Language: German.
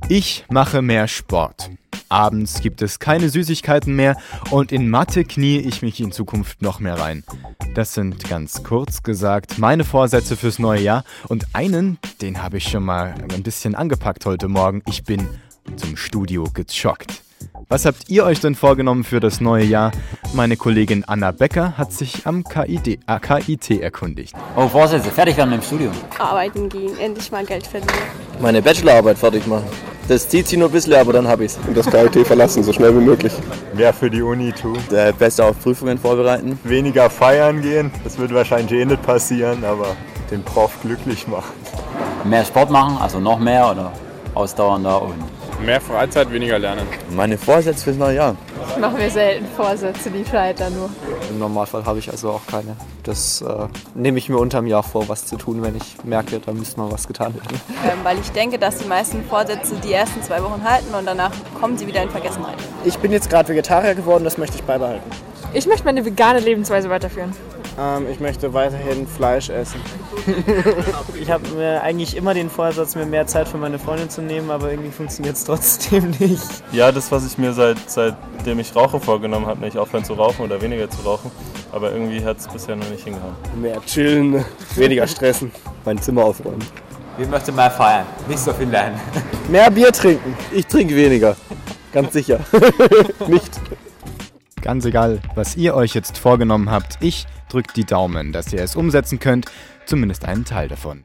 Ich mache mehr Sport. Abends gibt es keine Süßigkeiten mehr und in Mathe knie ich mich in Zukunft noch mehr rein. Das sind ganz kurz gesagt meine Vorsätze fürs neue Jahr und einen, den habe ich schon mal ein bisschen angepackt heute Morgen. Ich bin zum Studio gejoggt. Was habt ihr euch denn vorgenommen für das neue Jahr? Meine Kollegin Anna Becker hat sich am KIT erkundigt. Oh, Vorsätze, fertig werden im Studium. Arbeiten gehen, endlich mal Geld verdienen. Meine Bachelorarbeit fertig machen. Das zieht sich nur ein bisschen, aber dann habe ich es. Und das KIT verlassen, so schnell wie möglich. Mehr für die Uni tun. Besser auf Prüfungen vorbereiten. Weniger feiern gehen. Das wird wahrscheinlich nicht passieren, aber den Prof glücklich machen. Mehr Sport machen, also noch mehr oder ausdauernder und mehr Freizeit, weniger lernen. Meine Vorsätze fürs neue Jahr. Ich mache mir selten Vorsätze, die scheitern nur. Im Normalfall habe ich also auch keine. Das nehme ich mir unterm Jahr vor, was zu tun, wenn ich merke, da müsste mal was getan werden. Weil ich denke, dass die meisten Vorsätze die ersten 2 Wochen halten und danach kommen sie wieder in Vergessenheit. Ich bin jetzt gerade Vegetarier geworden, das möchte ich beibehalten. Ich möchte meine vegane Lebensweise weiterführen. Ich möchte weiterhin Fleisch essen. Ich habe mir eigentlich immer den Vorsatz, mir mehr Zeit für meine Freundin zu nehmen, aber irgendwie funktioniert es trotzdem nicht. Ja, das, was ich mir seitdem ich rauche vorgenommen habe, nicht aufhören zu rauchen oder weniger zu rauchen, aber irgendwie hat es bisher noch nicht hingehauen. Mehr chillen, weniger stressen, mein Zimmer aufräumen. Wir möchten mehr feiern, nicht so viel lernen. Mehr Bier trinken. Ich trinke weniger, ganz sicher. Nicht. Ganz egal, was ihr euch jetzt vorgenommen habt, ich drückt die Daumen, dass ihr es umsetzen könnt, zumindest einen Teil davon.